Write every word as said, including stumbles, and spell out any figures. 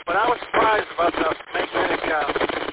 But I was surprised about the magnetic uh,